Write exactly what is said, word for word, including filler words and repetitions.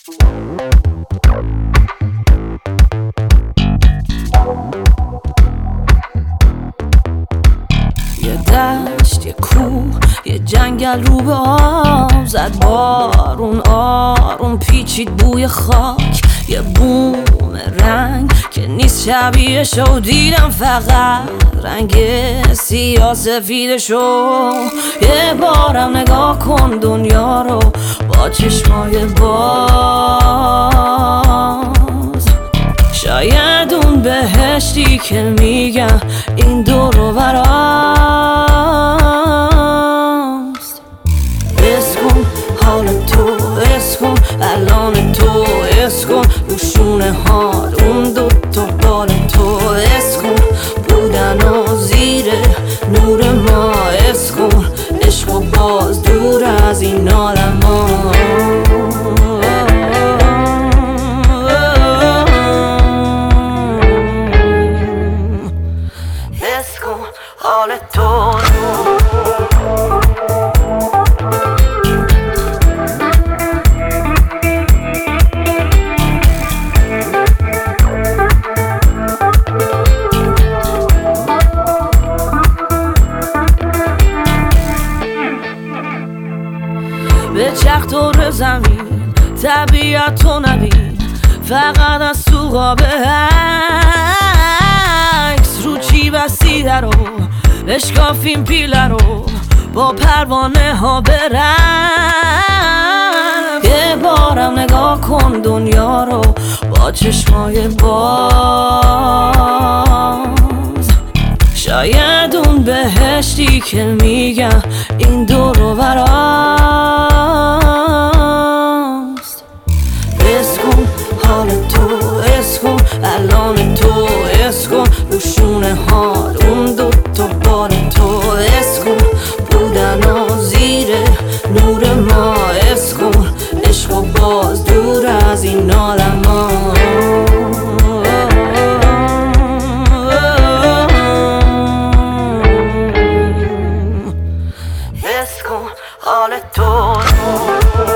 یه دشت، یه کوه، یه جنگل رو به آب زد بارون، آروم پیچید بوی خاک. یه بوم رنگ که نیست شبیهشو دیدم، فقط رنگ سیاه سفیدشو. یه بارم نگاه کن دنیا رو با چشمای باز، شاید اون بهشتی که میگم این دور و براست. حس کن حال تو، حس کن الان تو، حس کن روشونه حال اون دو تا بال تو، حس کن بودن و زیر نور ما، حس کن عشق و باز دور از این عالم ها. حس کن حال تو. به چرخ دور زمین طبیعت تو نبین، فقط از تو قاب عکس رو چی بسیده رو بشکافیم پیله رو با پروانه ها برم. یه بارم نگاه کن دنیا رو با چشمای باز، شاید اون بهشتی که میگم این دور و براست. حس کن حال تو، حس کن الان تو، حس کن روشونه حال اون دو تا بال تو، حس کن بودن و زیر نور ما، حس کن عشق و باز دور از این عالم ها. حس کن حال تو.